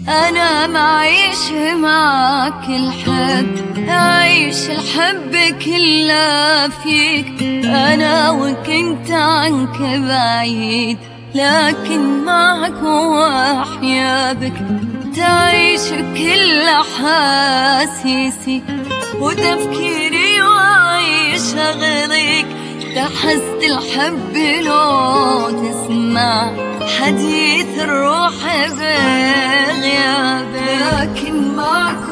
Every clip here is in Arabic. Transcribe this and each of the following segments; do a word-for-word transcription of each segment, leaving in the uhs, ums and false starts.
أنا معيش معاك الحب، أعيش الحب كله فيك. أنا وكنت عنك بعيد، لكن معك وأحيا بك. تعيش كل أحاسيسي وتفكيري، وأعيش أغليك. تحست الحب لو تسمع حديث الروح بغيابك، لكن معك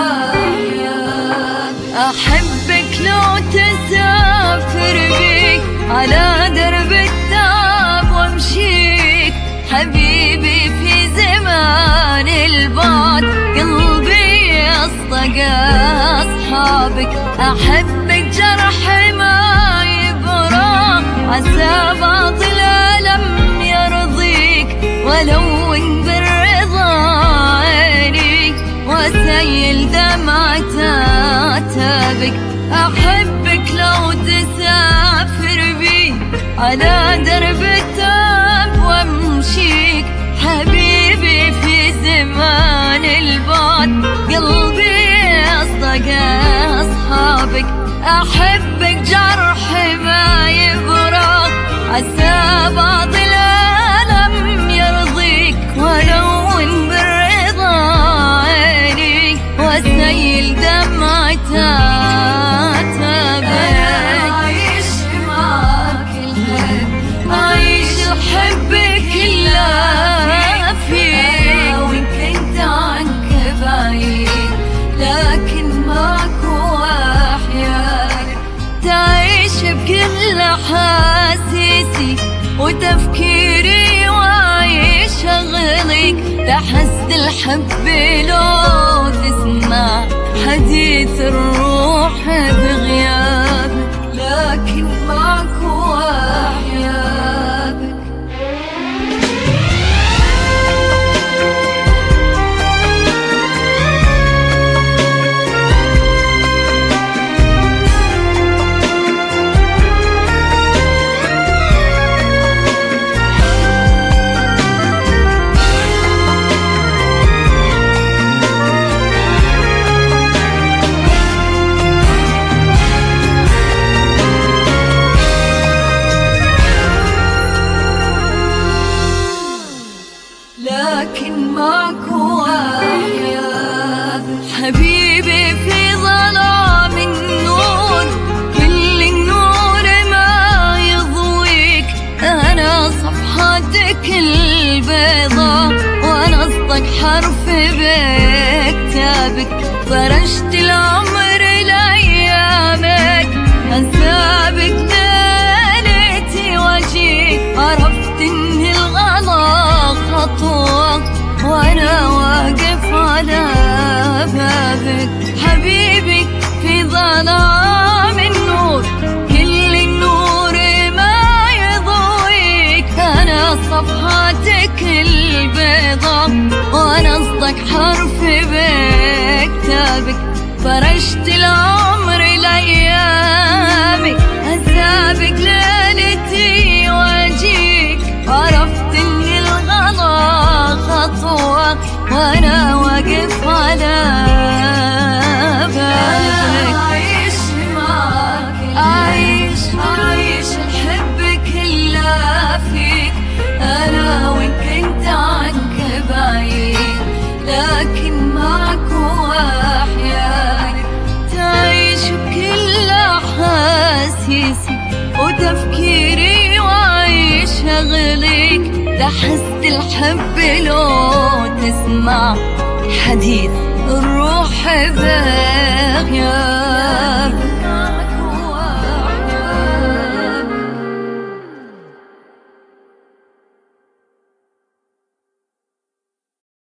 وأحيا. أحبك لو تسافر بيك على درب التعب وامشيك. حبيبي في زمان البعد قلبي أصدق أصحابك. أحبك جرح ما يبرى، عسى بعض الألم يرضيك. ولو إن بالرضا عينيك وسيل دمعة عتابك. أحبك لو تسافر بي على درب التعب وامشيك. حبيبي في زمان البعد قلبي أصدق أصحابك. أحبك جرح ما يبرى، عسى بعض الألم يرضيك. ولو إن بالرضا عينيك وسيل دمعة عتابك. أعيش معاك الحب، أعيش حبك كله فيك. وإن كنت عنك بعيد، لكن معك وأحياك. تعيش بكل أحاسيسي وتفكيري، وأعيش أغليك. تحس الحب لو تسمع حديث الروح بغيابك، لكن معك وأحيابك. لكن معك وأحيابك. حبيبي في ظلام النور، كل النور ما يضويك. أنا صفحتك البيضاء، وأنا أصدق حرف بكتابك. فرشت العمر لأيامك، أنسابك ليلتي وجيك. عرفت إن الغلا خطوة وأنا واقف على بابك. حبيبي في ظلام النور، كل النور ما يضويك. أنا صفحتك البيضاء، وأنا أصدق حرف بكتابك. فرشت العمر لأيامك، أسابق ليلتي وأجيك. عرفت إن الغلا خطوة وأنا واقف على بابك. أعيش معاك، أعيش أعيش الحب كله فيك. أنا وإن كنت عنك بعيد، لكن معك وأحياك. تعيش بكل أحاسيسي وتفكيري، وأعيش أغليك. تحس الحب لو تسمع حديث الروح بغيابك.